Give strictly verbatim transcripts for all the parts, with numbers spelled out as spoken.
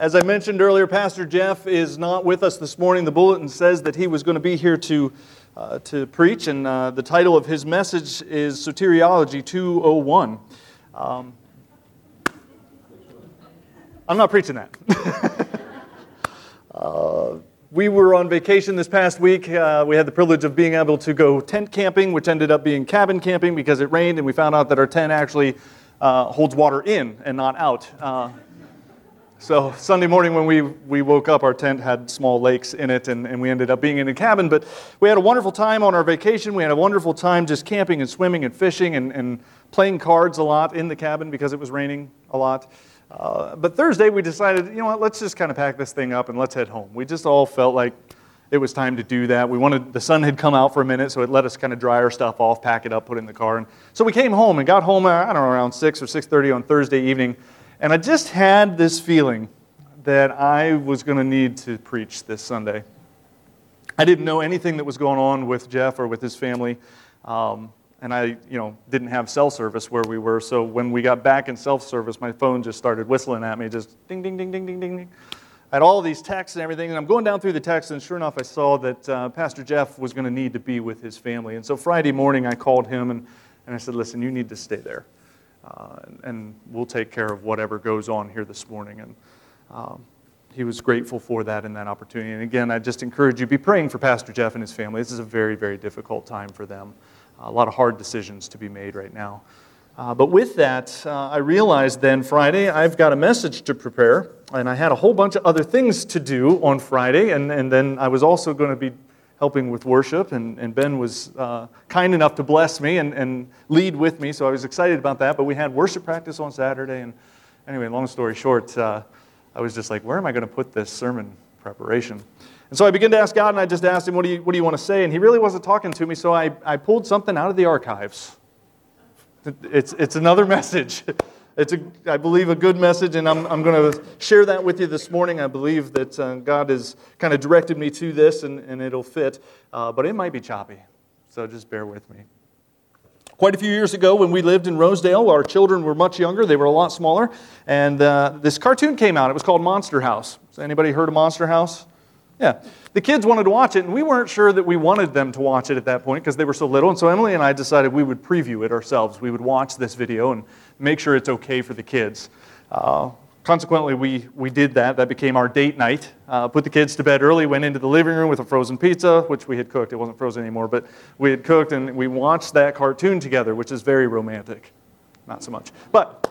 As I mentioned earlier, Pastor Jeff is not with us this morning. The bulletin says that he was going to be here to uh, to preach, and uh, the title of his message is Soteriology two oh one. Um, I'm not preaching that. uh, we were on vacation this past week. Uh, we had the privilege of being able to go tent camping, which ended up being cabin camping because it rained, and we found out that our tent actually uh, holds water in and not out. Uh, So Sunday morning when we, we woke up, our tent had small lakes in it, and, and we ended up being in a cabin. But we had a wonderful time on our vacation. We had a wonderful time just camping and swimming and fishing and, and playing cards a lot in the cabin because it was raining a lot. Uh, but Thursday we decided, you know what, let's just kind of pack this thing up and let's head home. We just all felt like it was time to do that. We wanted, the sun had come out for a minute, so it let us kind of dry our stuff off, pack it up, put it in the car. And so we came home and got home, I don't know, around six or six thirty on Thursday evening. And I just had this feeling that I was going to need to preach this Sunday. I didn't know anything that was going on with Jeff or with his family, um, and I, you know, didn't have cell service where we were. So when we got back in self-service, my phone just started whistling at me, just ding, ding, ding, ding, ding, ding, ding. I had all these texts and everything, and I'm going down through the texts, and sure enough, I saw that uh, Pastor Jeff was going to need to be with his family. And so Friday morning, I called him, and, and I said, listen, you need to stay there. Uh, and, and we'll take care of whatever goes on here this morning. And um, he was grateful for that and that opportunity. And again, I just encourage you, be praying for Pastor Jeff and his family. This is a very, very difficult time for them. Uh, a lot of hard decisions to be made right now. Uh, but with that, uh, I realized then Friday, I've got a message to prepare. And I had a whole bunch of other things to do on Friday. And, and then I was also going to be helping with worship, and, and Ben was uh, kind enough to bless me and, and lead with me, so I was excited about that. But we had worship practice on Saturday, and anyway, long story short, uh, I was just like, where am I going to put this sermon preparation? And so I began to ask God, and I just asked him, what do you, what do you want to say? And he really wasn't talking to me, so I, I pulled something out of the archives. It's, it's another message. It's, a, I believe, a good message, and I'm, I'm going to share that with you this morning. I believe that uh, God has kind of directed me to this, and, and it'll fit, uh, but it might be choppy, so just bear with me. Quite a few years ago, when we lived in Rosedale, our children were much younger. They were a lot smaller, and uh, this cartoon came out. It was called Monster House. Has anybody heard of Monster House? Yeah. The kids wanted to watch it, and we weren't sure that we wanted them to watch it at that point because they were so little. And so Emily and I decided we would preview it ourselves. We would watch this video and make sure it's okay for the kids. Uh, consequently, we, we did that. That became our date night. Uh, put the kids to bed early, went into the living room with a frozen pizza, which we had cooked. It wasn't frozen anymore, but we had cooked, and we watched that cartoon together, which is very romantic. Not so much. But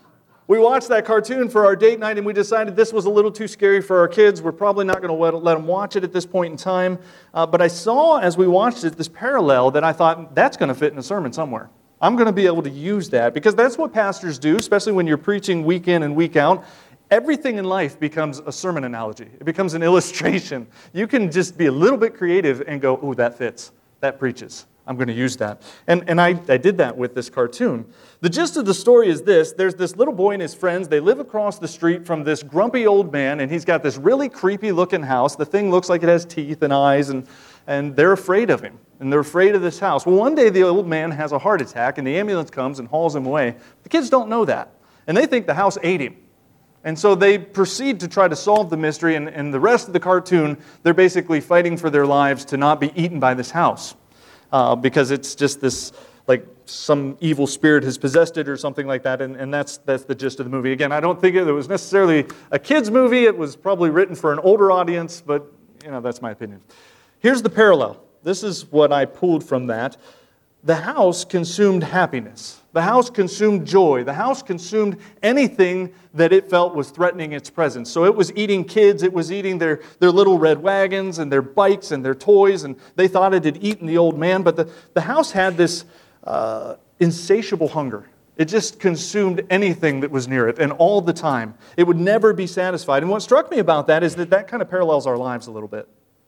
we watched that cartoon for our date night, and we decided this was a little too scary for our kids. We're probably not going to let, let them watch it at this point in time. Uh, but I saw, as we watched it, this parallel that I thought, that's going to fit in a sermon somewhere. I'm going to be able to use that, because that's what pastors do, especially when you're preaching week in and week out. Everything in life becomes a sermon analogy. It becomes an illustration. You can just be a little bit creative and go, oh, that fits. That preaches. I'm going to use that. And, and I, I did that with this cartoon. The gist of the story is this. There's this little boy and his friends. They live across the street from this grumpy old man, and he's got this really creepy-looking house. The thing looks like it has teeth and eyes, and, and they're afraid of him. And they're afraid of this house. Well, one day the old man has a heart attack, and the ambulance comes and hauls him away. The kids don't know that. And they think the house ate him. And so they proceed to try to solve the mystery, and, and the rest of the cartoon, they're basically fighting for their lives to not be eaten by this house. Uh, because it's just this, like, some evil spirit has possessed it or something like that, and, and that's that's the gist of the movie. Again, I don't think it was necessarily a kid's movie. It was probably written for an older audience, but, you know, that's my opinion. Here's the parallel. This is what I pulled from that. The house consumed happiness. The house consumed joy. The house consumed anything that it felt was threatening its presence. So it was eating kids. It was eating their, their little red wagons and their bikes and their toys, and they thought it had eaten the old man. But the, the house had this uh, insatiable hunger. It just consumed anything that was near it, and all the time. It would never be satisfied. And what struck me about that is that that kind of parallels our lives a little bit.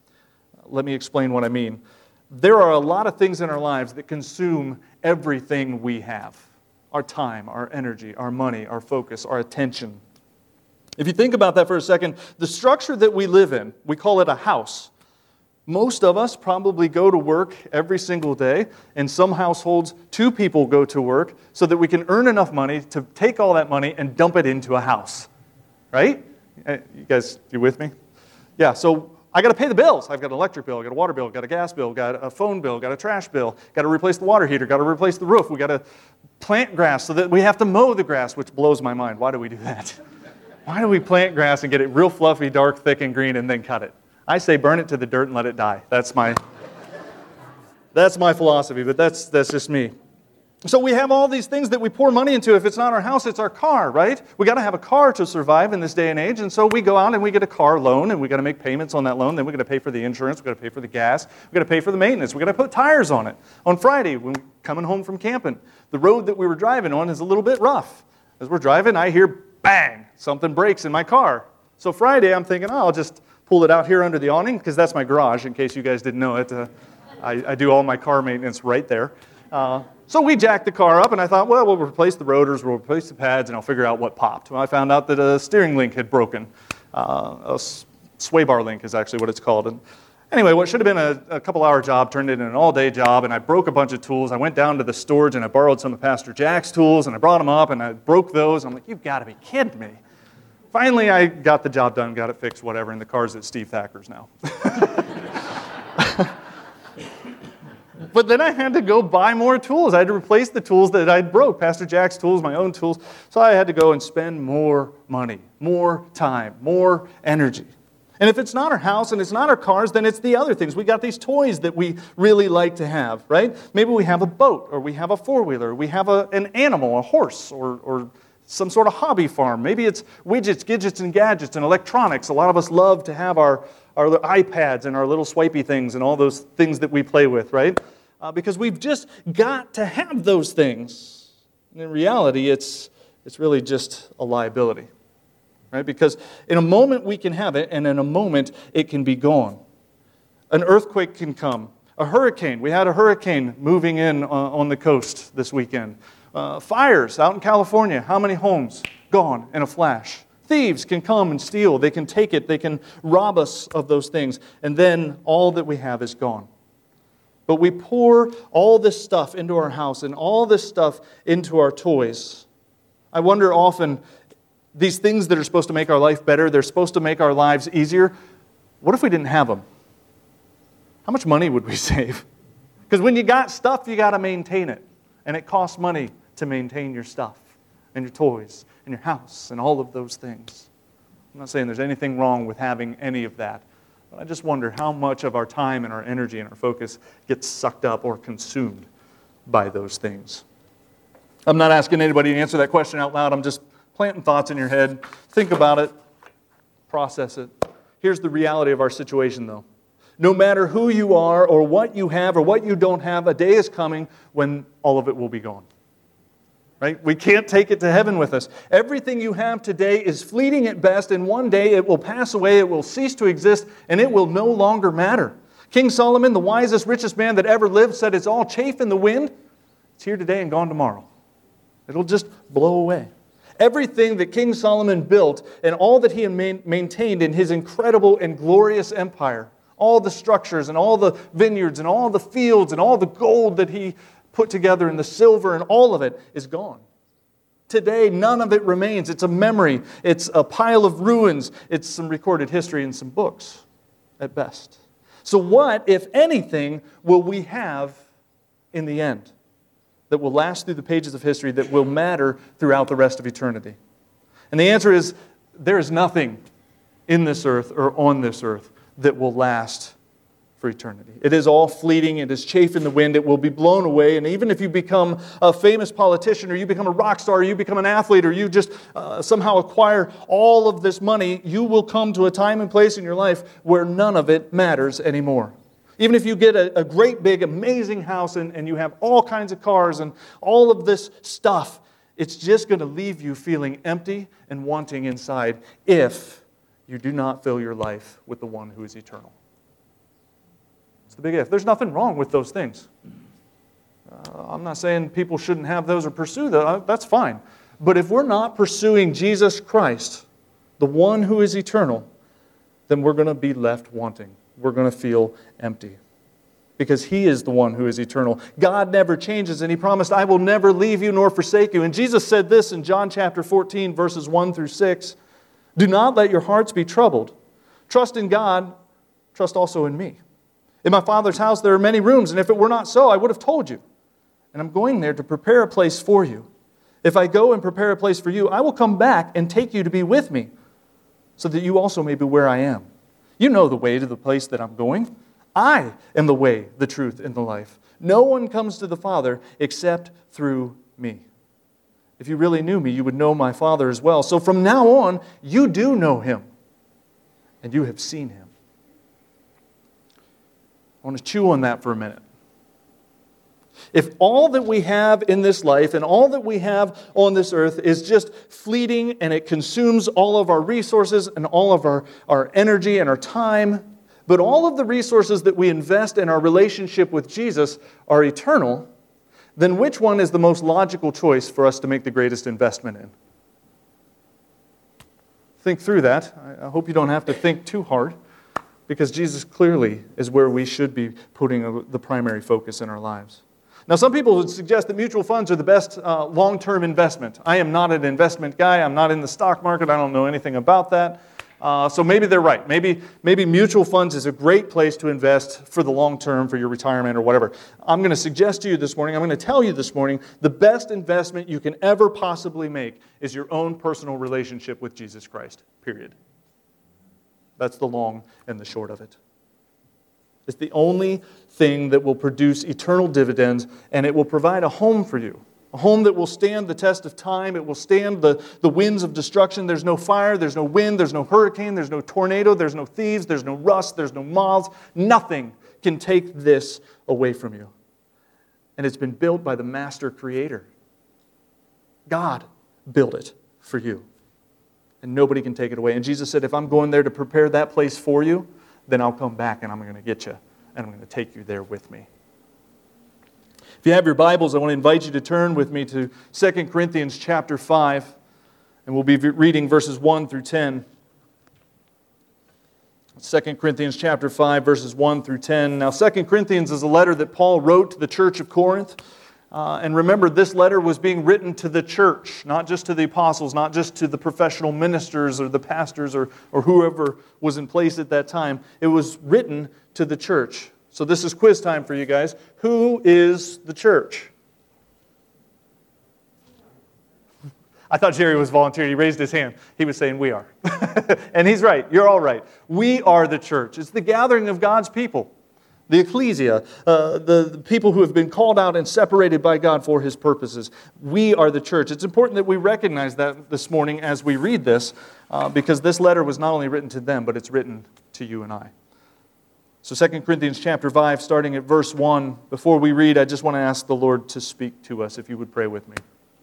Let me explain what I mean. There are a lot of things in our lives that consume everything we have. Our time, our energy, our money, our focus, our attention. If you think about that for a second, the structure that we live in, we call it a house. Most of us probably go to work every single day. In some households, two people go to work so that we can earn enough money to take all that money and dump it into a house. Right? You guys, you with me? Yeah, so I got to pay the bills. I've got an electric bill, I got a water bill, got a gas bill, got a phone bill, got a trash bill, got to replace the water heater, got to replace the roof. We got to plant grass so that we have to mow the grass, which blows my mind. Why do we do that? Why do we plant grass and get it real fluffy, dark, thick, and green, and then cut it? I say burn it to the dirt and let it die. That's my, that's my philosophy, but that's, that's just me. So we have all these things that we pour money into. If it's not our house, it's our car, right? We got to have a car to survive in this day and age, and so we go out and we get a car loan, and we got to make payments on that loan. Then we got to pay for the insurance. We got to pay for the gas. We got to pay for the maintenance. We got to put tires on it. On Friday, when we're coming home from camping, the road that we were driving on is a little bit rough. As we're driving, I hear bang, something breaks in my car. So Friday, I'm thinking, oh, I'll just pull it out here under the awning because that's my garage. In case you guys didn't know it, uh, I, I do all my car maintenance right there. Uh, So we jacked the car up, and I thought, well, we'll replace the rotors, we'll replace the pads, and I'll figure out what popped. Well, I found out that a steering link had broken. Uh, a sway bar link is actually what it's called. And anyway, what should have been a, a couple-hour job turned into an all-day job, and I broke a bunch of tools. I went down to the storage, and I borrowed some of Pastor Jack's tools, and I brought them up, and I broke those. I'm like, you've got to be kidding me. Finally, I got the job done, got it fixed, whatever, and the car's at Steve Thacker's now. But then I had to go buy more tools. I had to replace the tools that I broke, Pastor Jack's tools, my own tools. So I had to go and spend more money, more time, more energy. And if it's not our house and it's not our cars, then it's the other things. We got these toys that we really like to have, right? Maybe we have a boat, or we have a four-wheeler, or we have a, an animal, a horse, or, or some sort of hobby farm. Maybe it's widgets, gadgets, and gadgets, and electronics. A lot of us love to have our, our iPads and our little swipey things and all those things that we play with, right? Uh, because we've just got to have those things. And in reality, it's, it's really just a liability, right? Because in a moment we can have it, and in a moment it can be gone. An earthquake can come. A hurricane. We had a hurricane moving in uh, on the coast this weekend. Uh, fires out in California. How many homes? Gone in a flash. Thieves can come and steal. They can take it. They can rob us of those things. And then all that we have is gone. But we pour all this stuff into our house and all this stuff into our toys. I wonder often, these things that are supposed to make our life better, they're supposed to make our lives easier. What if we didn't have them? How much money would we save? Because when you got stuff, you got to maintain it. And it costs money to maintain your stuff and your toys and your house and all of those things. I'm not saying there's anything wrong with having any of that. I just wonder how much of our time and our energy and our focus gets sucked up or consumed by those things. I'm not asking anybody to answer that question out loud. I'm just planting thoughts in your head. Think about it. Process it. Here's the reality of our situation, though. No matter who you are or what you have or what you don't have, a day is coming when all of it will be gone. Right? We can't take it to heaven with us. Everything you have today is fleeting at best, and one day it will pass away, it will cease to exist, and it will no longer matter. King Solomon, the wisest, richest man that ever lived, said it's all chaff in the wind. It's here today and gone tomorrow. It'll just blow away. Everything that King Solomon built and all that he maintained in his incredible and glorious empire, all the structures and all the vineyards and all the fields and all the gold that he put together and the silver and all of it is gone. Today, none of it remains. It's a memory. It's a pile of ruins. It's some recorded history and some books at best. So what, if anything, will we have in the end that will last through the pages of history, that will matter throughout the rest of eternity? And the answer is, there is nothing in this earth or on this earth that will last for eternity. It is all fleeting. It is chaff in the wind. It will be blown away. And even if you become a famous politician, or you become a rock star, or you become an athlete, or you just uh, somehow acquire all of this money, you will come to a time and place in your life where none of it matters anymore. Even if you get a, a great, big, amazing house and, and you have all kinds of cars and all of this stuff, it's just going to leave you feeling empty and wanting inside if you do not fill your life with the one who is eternal. It's the big if. There's nothing wrong with those things. Uh, I'm not saying people shouldn't have those or pursue those. That's fine. But if we're not pursuing Jesus Christ, the one who is eternal, then we're going to be left wanting. We're going to feel empty. Because He is the one who is eternal. God never changes, and He promised, I will never leave you nor forsake you. And Jesus said this in John chapter fourteen, verses one through six. Do not let your hearts be troubled. Trust in God, trust also in me. In my Father's house there are many rooms, and if it were not so, I would have told you. And I'm going there to prepare a place for you. If I go and prepare a place for you, I will come back and take you to be with me, so that you also may be where I am. You know the way to the place that I'm going. I am the way, the truth, and the life. No one comes to the Father except through me. If you really knew me, you would know my Father as well. So from now on, you do know Him, and you have seen Him. I want to chew on that for a minute. If all that we have in this life and all that we have on this earth is just fleeting and it consumes all of our resources and all of our, our energy and our time, but all of the resources that we invest in our relationship with Jesus are eternal, then which one is the most logical choice for us to make the greatest investment in? Think through that. I hope you don't have to think too hard, because Jesus clearly is where we should be putting the primary focus in our lives. Now, some people would suggest that mutual funds are the best uh, long-term investment. I am not an investment guy. I'm not in the stock market. I don't know anything about that. Uh, so maybe they're right. Maybe, maybe mutual funds is a great place to invest for the long term, for your retirement or whatever. I'm going to suggest to you this morning, I'm going to tell you this morning, the best investment you can ever possibly make is your own personal relationship with Jesus Christ, period. That's the long and the short of it. It's the only thing that will produce eternal dividends, and it will provide a home for you. A home that will stand the test of time. It will stand the, the winds of destruction. There's no fire, there's no wind, there's no hurricane, there's no tornado, there's no thieves, there's no rust, there's no moths. Nothing can take this away from you. And it's been built by the master creator. God built it for you. And nobody can take it away. And Jesus said, if I'm going there to prepare that place for you, then I'll come back and I'm going to get you, and I'm going to take you there with me. If you have your Bibles, I want to invite you to turn with me to Second Corinthians chapter five, and we'll be reading verses one through ten. Second Corinthians chapter five, verses one through ten. Now, Second Corinthians is a letter that Paul wrote to the church of Corinth. Uh, and remember, this letter was being written to the church, not just to the apostles, not just to the professional ministers or the pastors or, or whoever was in place at that time. It was written to the church. So this is quiz time for you guys. Who is the church? I thought Jerry was volunteering. He raised his hand. He was saying, we are. And he's right. You're all right. We are the church. It's the gathering of God's people. The ecclesia, uh, the, the people who have been called out and separated by God for His purposes. We are the church. It's important that we recognize that this morning as we read this, uh, because this letter was not only written to them, but it's written to you and I. So Second Corinthians chapter five, starting at verse one, before we read, I just want to ask the Lord to speak to us, if you would pray with me.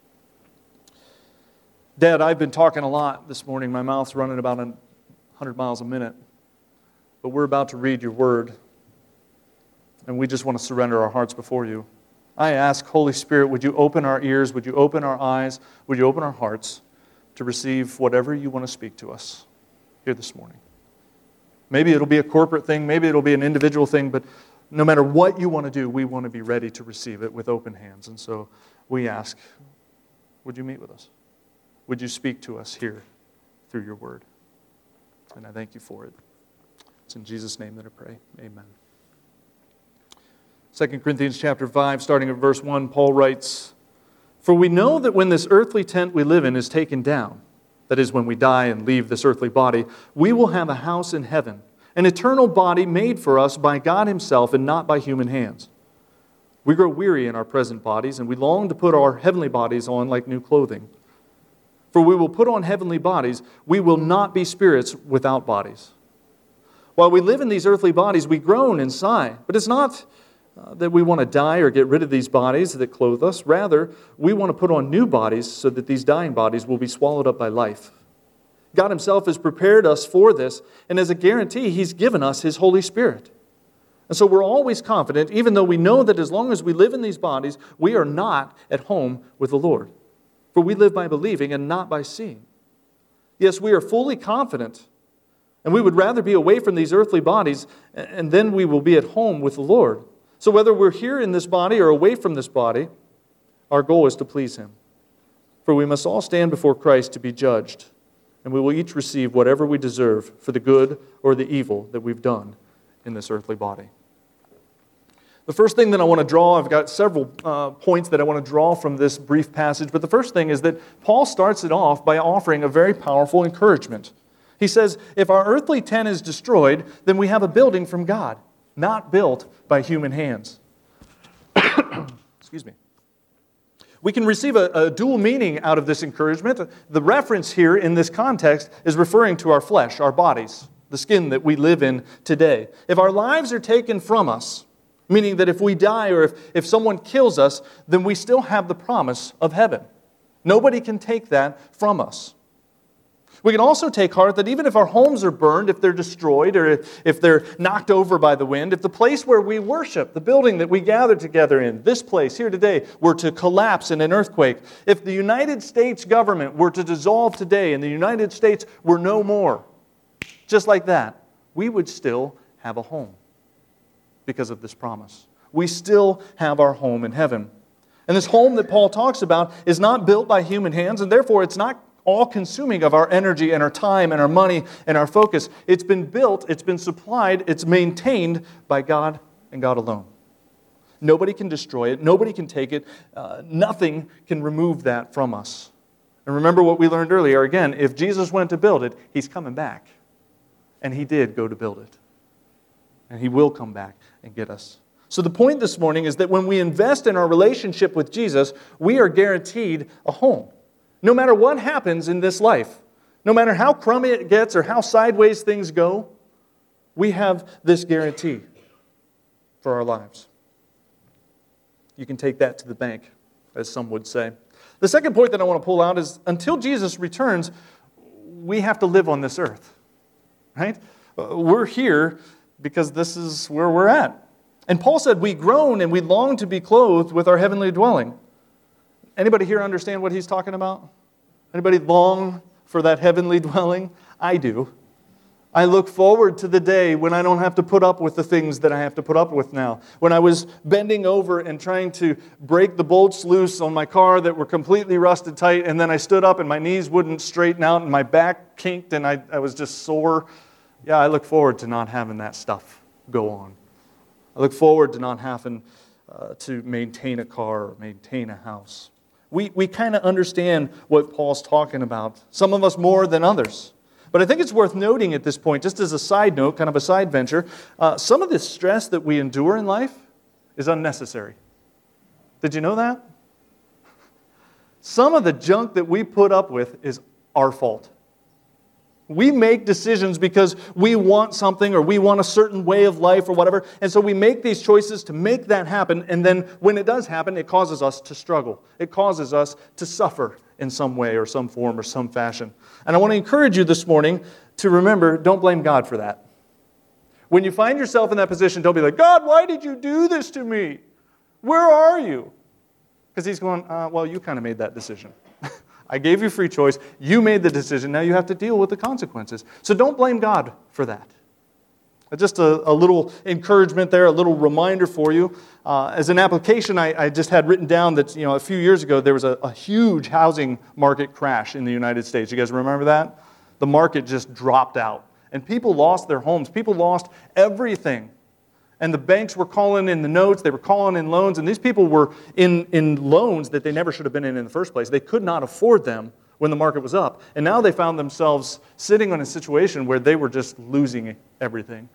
Dad, I've been talking a lot this morning. My mouth's running about one hundred miles a minute. But we're about to read your word. And we just want to surrender our hearts before you. I ask, Holy Spirit, would you open our ears? Would you open our eyes? Would you open our hearts to receive whatever you want to speak to us here this morning? Maybe it'll be a corporate thing. Maybe it'll be an individual thing. But no matter what you want to do, we want to be ready to receive it with open hands. And so we ask, would you meet with us? Would you speak to us here through your word? And I thank you for it. It's in Jesus' name that I pray. Amen. Second Corinthians chapter five, starting at verse one, Paul writes, for we know that when this earthly tent we live in is taken down, that is, when we die and leave this earthly body, we will have a house in heaven, an eternal body made for us by God Himself and not by human hands. We grow weary in our present bodies, and we long to put our heavenly bodies on like new clothing. For we will put on heavenly bodies, we will not be spirits without bodies. While we live in these earthly bodies, we groan and sigh, but it's not Uh, that we want to die or get rid of these bodies that clothe us. Rather, we want to put on new bodies so that these dying bodies will be swallowed up by life. God Himself has prepared us for this, and as a guarantee, He's given us His Holy Spirit. And so we're always confident, even though we know that as long as we live in these bodies, we are not at home with the Lord. For we live by believing and not by seeing. Yes, we are fully confident, and we would rather be away from these earthly bodies, and then we will be at home with the Lord. So whether we're here in this body or away from this body, our goal is to please Him. For we must all stand before Christ to be judged. and we will each receive whatever we deserve for the good or the evil that we've done in this earthly body. The first thing that I want to draw, I've got several uh, points that I want to draw from this brief passage, but the first thing is that Paul starts it off by offering a very powerful encouragement. He says, if our earthly tent is destroyed, then we have a building from God, not built by human hands. Excuse me. We can receive a, a dual meaning out of this encouragement. The reference here in this context is referring to our flesh, our bodies, the skin that we live in today. If our lives are taken from us, meaning that if we die or if, if someone kills us, then we still have the promise of heaven. Nobody can take that from us. We can also take heart that even if our homes are burned, if they're destroyed, or if, if they're knocked over by the wind, if the place where we worship, the building that we gather together in, this place here today, were to collapse in an earthquake, if the United States government were to dissolve today and the United States were no more, just like that, we would still have a home because of this promise. We still have our home in heaven. And this home that Paul talks about is not built by human hands, and therefore it's not all-consuming of our energy and our time and our money and our focus. It's been built, it's been supplied, it's maintained by God and God alone. Nobody can destroy it. Nobody can take it. Uh, nothing can remove that from us. And remember what we learned earlier. Again, if Jesus went to build it, He's coming back. And He did go to build it. And He will come back and get us. So the point this morning is that when we invest in our relationship with Jesus, we are guaranteed a home. No matter what happens in this life, no matter how crummy it gets or how sideways things go, we have this guarantee for our lives. You can take that to the bank, as some would say. The second point that I want to pull out is until Jesus returns, we have to live on this earth. Right? We're here because this is where we're at. And Paul said, we groan and we long to be clothed with our heavenly dwelling. Anybody here understand what he's talking about? Anybody long for that heavenly dwelling? I do. I look forward to the day when I don't have to put up with the things that I have to put up with now. When I was bending over and trying to break the bolts loose on my car that were completely rusted tight, and then I stood up and my knees wouldn't straighten out and my back kinked and I, I was just sore. Yeah, I look forward to not having that stuff go on. I look forward to not having uh, to maintain a car or maintain a house. We, we kind of understand what Paul's talking about, some of us more than others. But I think it's worth noting at this point, just as a side note, kind of a side venture, uh, some of this stress that we endure in life is unnecessary. Did you know that? Some of the junk that we put up with is our fault. We make decisions because we want something or we want a certain way of life or whatever, and so we make these choices to make that happen, and then when it does happen, it causes us to struggle. It causes us to suffer in some way or some form or some fashion. And I want to encourage you this morning to remember, don't blame God for that. When you find yourself in that position, don't be like, God, why did you do this to me? Where are you? Because He's going, uh, well, you kind of made that decision. I gave you free choice. You made the decision. Now you have to deal with the consequences. So don't blame God for that. Just a, a little encouragement there, a little reminder for you. Uh, as an application, I, I just had written down that you know a few years ago there was a, a huge housing market crash in the United States. You guys remember that? The market just dropped out. And people lost their homes. People lost everything. And the banks were calling in the notes, they were calling in loans, and these people were in, in loans that they never should have been in in the first place. They could not afford them when the market was up. And now they found themselves sitting in a situation where they were just losing everything.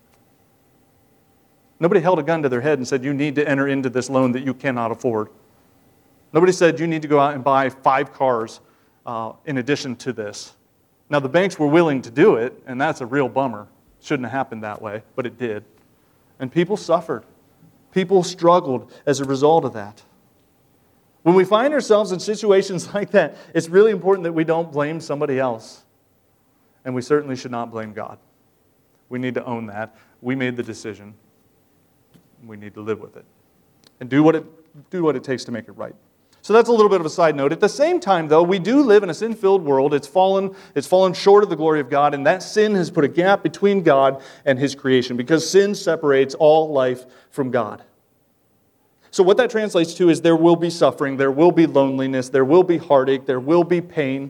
Nobody held a gun to their head and said, you need to enter into this loan that you cannot afford. Nobody said, you need to go out and buy five cars uh, in addition to this. Now, the banks were willing to do it, and that's a real bummer. Shouldn't have happened that way, but it did. And people suffered. People struggled as a result of that. When we find ourselves in situations like that, it's really important that we don't blame somebody else. And we certainly should not blame God. We need to own that. We made the decision. We need to live with it. And do what it, do what it takes to make it right. So that's a little bit of a side note. At the same time, though, we do live in a sin-filled world. It's fallen, it's fallen short of the glory of God, and that sin has put a gap between God and His creation because sin separates all life from God. So what that translates to is there will be suffering, there will be loneliness, there will be heartache, there will be pain.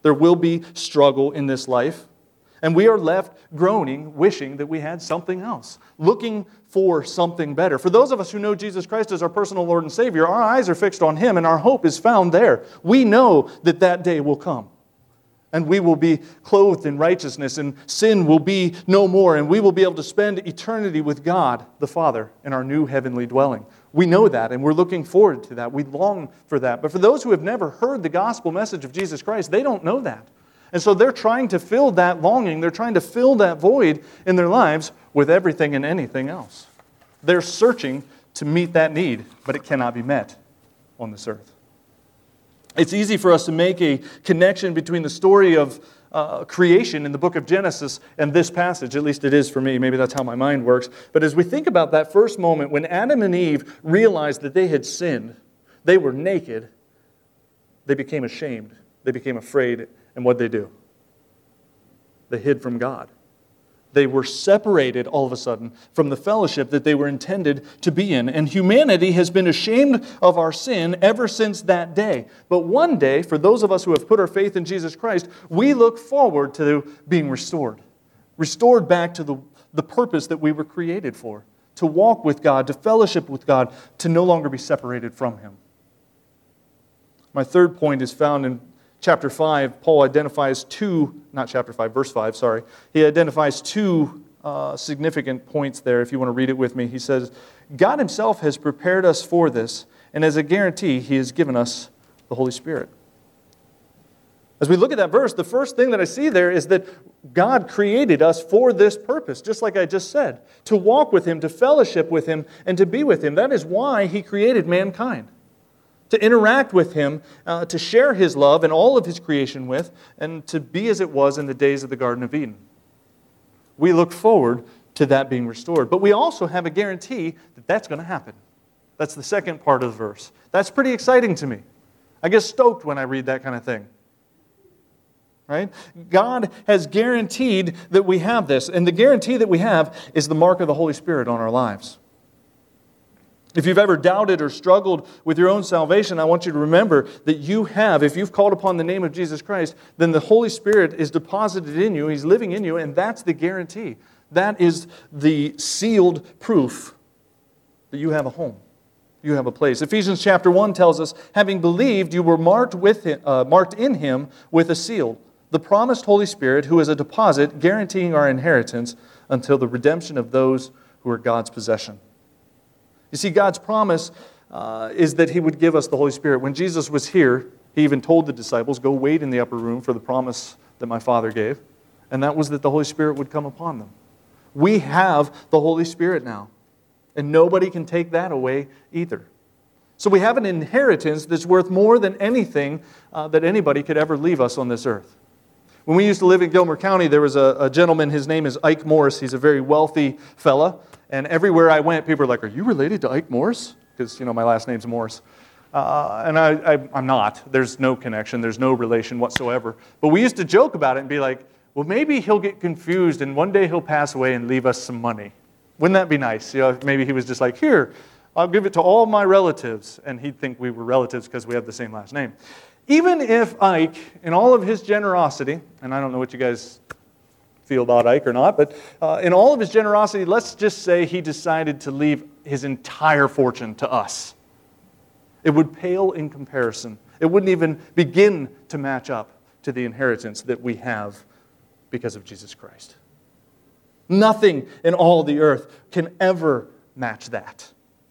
There will be struggle in this life. And we are left groaning, wishing that we had something else, looking for something better. For those of us who know Jesus Christ as our personal Lord and Savior, our eyes are fixed on Him and our hope is found there. We know that that day will come. And we will be clothed in righteousness, and sin will be no more, and we will be able to spend eternity with God the Father in our new heavenly dwelling. We know that, and we're looking forward to that. We long for that. But for those who have never heard the gospel message of Jesus Christ, they don't know that. And so they're trying to fill that longing, they're trying to fill that void in their lives with everything and anything else. They're searching to meet that need, but it cannot be met on this earth. It's easy for us to make a connection between the story of uh, creation in the book of Genesis and this passage. At least it is for me. Maybe that's how my mind works. But as we think about that first moment when Adam and Eve realized that they had sinned, they were naked, they became ashamed, they became afraid, and what did they do? They hid from God. They were separated all of a sudden from the fellowship that they were intended to be in. And humanity has been ashamed of our sin ever since that day. But one day, for those of us who have put our faith in Jesus Christ, we look forward to being restored. Restored back to the, the purpose that we were created for. To walk with God, to fellowship with God, to no longer be separated from Him. My third point is found in chapter five. Paul identifies two, not chapter five, verse five, sorry. He identifies two uh, significant points there, if you want to read it with me. He says, God Himself has prepared us for this, and as a guarantee, He has given us the Holy Spirit. As we look at that verse, the first thing that I see there is that God created us for this purpose, just like I just said, to walk with Him, to fellowship with Him, and to be with Him. That is why He created mankind. To interact with Him, uh, to share His love and all of His creation with, and to be as it was in the days of the Garden of Eden. We look forward to that being restored. But we also have a guarantee that that's going to happen. That's the second part of the verse. That's pretty exciting to me. I get stoked when I read that kind of thing. Right? God has guaranteed that we have this, and the guarantee that we have is the mark of the Holy Spirit on our lives. If you've ever doubted or struggled with your own salvation, I want you to remember that you have, if you've called upon the name of Jesus Christ, then the Holy Spirit is deposited in you, He's living in you, and that's the guarantee. That is the sealed proof that you have a home. You have a place. Ephesians chapter one tells us, having believed, you were marked, with him, uh, marked in Him with a seal, the promised Holy Spirit, who is a deposit guaranteeing our inheritance until the redemption of those who are God's possession. You see, God's promise uh, is that He would give us the Holy Spirit. When Jesus was here, He even told the disciples, go wait in the upper room for the promise that my Father gave. And that was that the Holy Spirit would come upon them. We have the Holy Spirit now. And nobody can take that away either. So we have an inheritance that's worth more than anything uh, that anybody could ever leave us on this earth. When we used to live in Gilmer County, there was a, a gentleman, his name is Ike Morris. He's a very wealthy fella. And everywhere I went, people were like, are you related to Ike Morris? Because, you know, my last name's Morris. Uh, and I, I, I'm not. There's no connection. There's no relation whatsoever. But we used to joke about it and be like, well, maybe he'll get confused and one day he'll pass away and leave us some money. Wouldn't that be nice? You know, maybe he was just like, here, I'll give it to all my relatives. And he'd think we were relatives because we have the same last name. Even if Ike, in all of his generosity, and I don't know what you guys feel about Ike or not, but uh, in all of his generosity, let's just say he decided to leave his entire fortune to us. It would pale in comparison. It wouldn't even begin to match up to the inheritance that we have because of Jesus Christ. Nothing in all the earth can ever match that.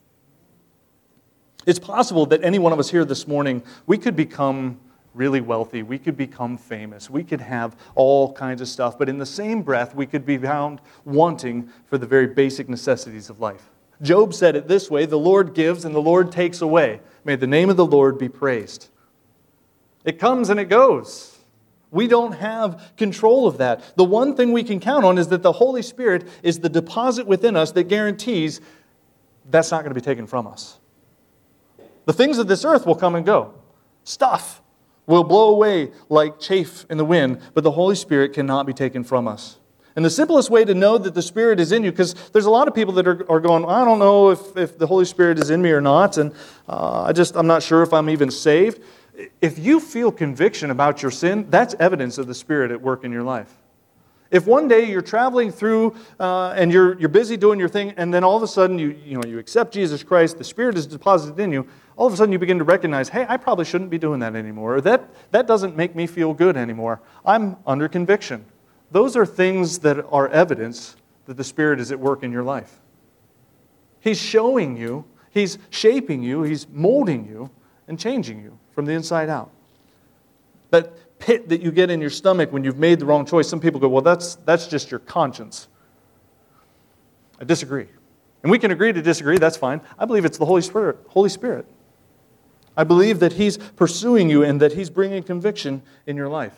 It's possible that any one of us here this morning, we could become really wealthy, we could become famous, we could have all kinds of stuff, but in the same breath, we could be found wanting for the very basic necessities of life. Job said it this way, the Lord gives and the Lord takes away. May the name of the Lord be praised. It comes and it goes. We don't have control of that. The one thing we can count on is that the Holy Spirit is the deposit within us that guarantees that's not going to be taken from us. The things of this earth will come and go. Stuff will blow away like chaff in the wind, but the Holy Spirit cannot be taken from us. And the simplest way to know that the Spirit is in you, because there's a lot of people that are, are going, I don't know if, if the Holy Spirit is in me or not, and uh, I just, I'm not sure if I'm even saved. If you feel conviction about your sin, that's evidence of the Spirit at work in your life. If one day you're traveling through uh, and you're, you're busy doing your thing, and then all of a sudden you, you, know, you accept Jesus Christ, the Spirit is deposited in you, all of a sudden you begin to recognize, hey, I probably shouldn't be doing that anymore. Or that, that doesn't make me feel good anymore. I'm under conviction. Those are things that are evidence that the Spirit is at work in your life. He's showing you, He's shaping you, He's molding you, and changing you from the inside out. That pit that you get in your stomach when you've made the wrong choice, some people go, well, that's, that's just your conscience. I disagree. And we can agree to disagree, that's fine. I believe it's the Holy Spirit. Holy Spirit. I believe that He's pursuing you and that He's bringing conviction in your life.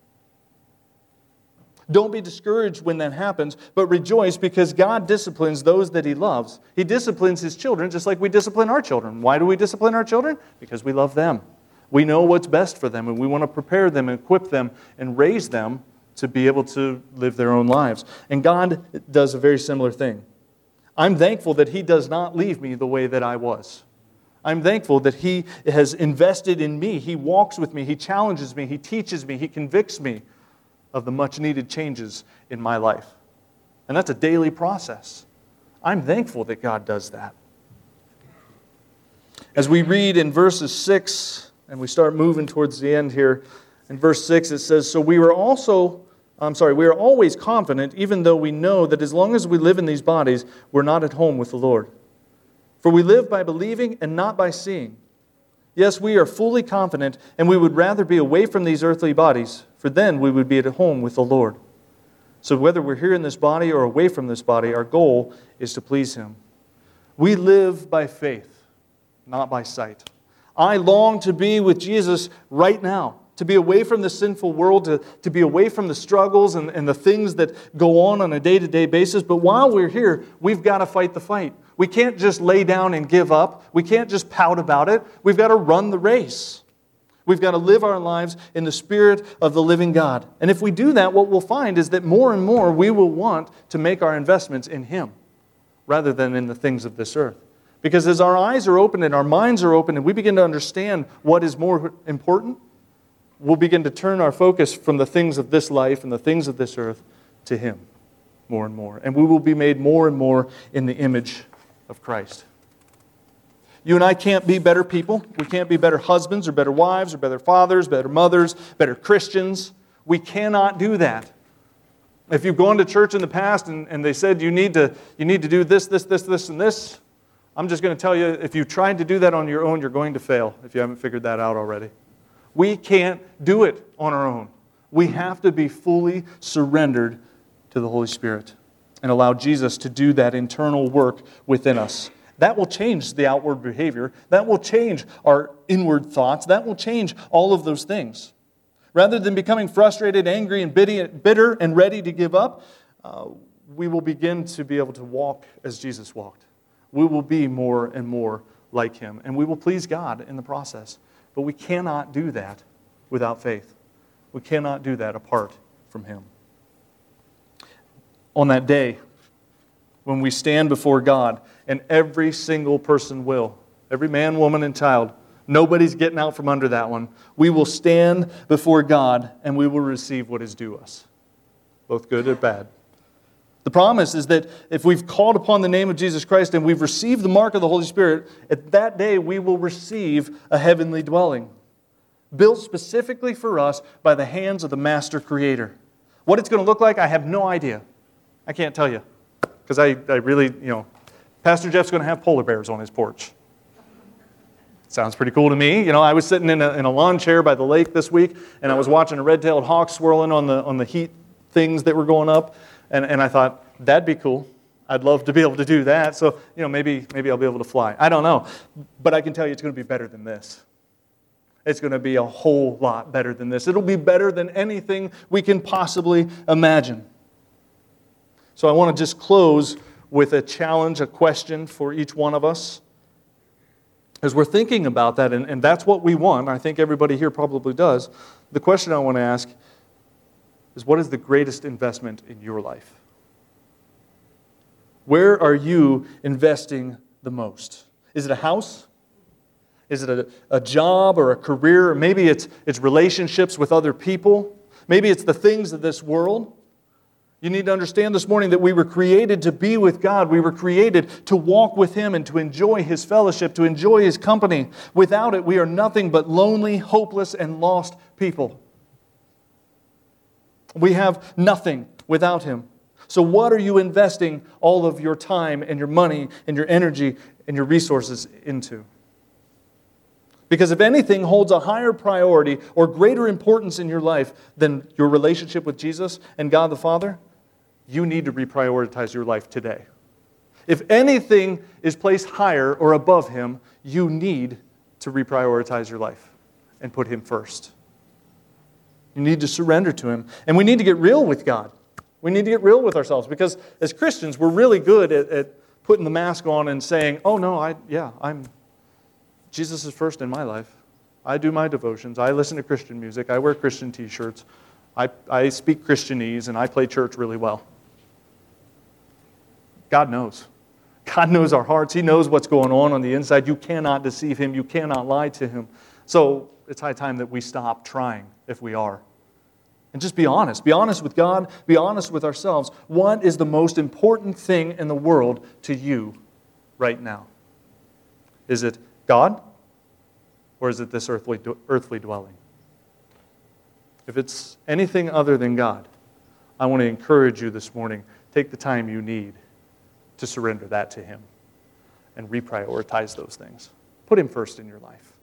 Don't be discouraged when that happens, but rejoice because God disciplines those that He loves. He disciplines His children just like we discipline our children. Why do we discipline our children? Because we love them. We know what's best for them, and we want to prepare them and equip them and raise them to be able to live their own lives. And God does a very similar thing. I'm thankful that He does not leave me the way that I was. I'm thankful that He has invested in me. He walks with me. He challenges me. He teaches me. He convicts me of the much-needed changes in my life. And that's a daily process. I'm thankful that God does that. As we read in verses six, and we start moving towards the end here, in verse six it says, So we were also, I'm sorry, we are always confident, even though we know that as long as we live in these bodies, we're not at home with the Lord. For we live by believing and not by seeing. Yes, we are fully confident, and we would rather be away from these earthly bodies, for then we would be at home with the Lord. So whether we're here in this body or away from this body, our goal is to please Him. We live by faith, not by sight. I long to be with Jesus right now, to be away from the sinful world, to, to be away from the struggles and, and the things that go on on a day-to-day basis. But while we're here, we've got to fight the fight. We can't just lay down and give up. We can't just pout about it. We've got to run the race. We've got to live our lives in the Spirit of the living God. And if we do that, what we'll find is that more and more we will want to make our investments in Him rather than in the things of this earth. Because as our eyes are open and our minds are open and we begin to understand what is more important, we'll begin to turn our focus from the things of this life and the things of this earth to Him more and more. And we will be made more and more in the image of Christ. You and I can't be better people. We can't be better husbands or better wives or better fathers, better mothers, better Christians. We cannot do that. If you've gone to church in the past and, and they said you need to you need to do this, this, this, this, and this, I'm just going to tell you, if you tried to do that on your own, you're going to fail if you haven't figured that out already. We can't do it on our own. We have to be fully surrendered to the Holy Spirit and allow Jesus to do that internal work within us. That will change the outward behavior. That will change our inward thoughts. That will change all of those things. Rather than becoming frustrated, angry, and bitter and ready to give up, uh, we will begin to be able to walk as Jesus walked. We will be more and more like Him, and we will please God in the process. But we cannot do that without faith. We cannot do that apart from Him. On that day, when we stand before God, and every single person will, every man, woman, and child, nobody's getting out from under that one. We will stand before God, and we will receive what is due us, both good and bad. The promise is that if we've called upon the name of Jesus Christ and we've received the mark of the Holy Spirit, at that day we will receive a heavenly dwelling, built specifically for us by the hands of the Master Creator. What it's going to look like, I have no idea. I can't tell you. Because I, I really, you know, Pastor Jeff's going to have polar bears on his porch. Sounds pretty cool to me. You know, I was sitting in a, in a lawn chair by the lake this week, and I was watching a red-tailed hawk swirling on the on the heat things that were going up, and, and I thought, that'd be cool. I'd love to be able to do that. So, you know, maybe maybe I'll be able to fly. I don't know. But I can tell you it's going to be better than this. It's going to be a whole lot better than this. It'll be better than anything we can possibly imagine. So I want to just close with a challenge, a question for each one of us. As we're thinking about that, and, and that's what we want, I think everybody here probably does, the question I want to ask is, what is the greatest investment in your life? Where are you investing the most? Is it a house? Is it a, a job or a career? Or maybe it's, it's relationships with other people. Maybe it's the things of this world. You need to understand this morning that we were created to be with God. We were created to walk with Him and to enjoy His fellowship, to enjoy His company. Without it, we are nothing but lonely, hopeless, and lost people. We have nothing without Him. So what are you investing all of your time and your money and your energy and your resources into? Because if anything holds a higher priority or greater importance in your life than your relationship with Jesus and God the Father, you need to reprioritize your life today. If anything is placed higher or above Him, you need to reprioritize your life and put Him first. You need to surrender to Him. And we need to get real with God. We need to get real with ourselves because as Christians, we're really good at, at putting the mask on and saying, oh no, I yeah, I'm Jesus is first in my life. I do my devotions. I listen to Christian music. I wear Christian t-shirts. I, I speak Christianese, and I play church really well. God knows. God knows our hearts. He knows what's going on on the inside. You cannot deceive Him. You cannot lie to Him. So it's high time that we stop trying if we are. And just be honest. Be honest with God. Be honest with ourselves. What is the most important thing in the world to you right now? Is it God? Or is it this earthly, earthly dwelling? If it's anything other than God, I want to encourage you this morning, take the time you need to surrender that to Him and reprioritize those things. Put Him first in your life.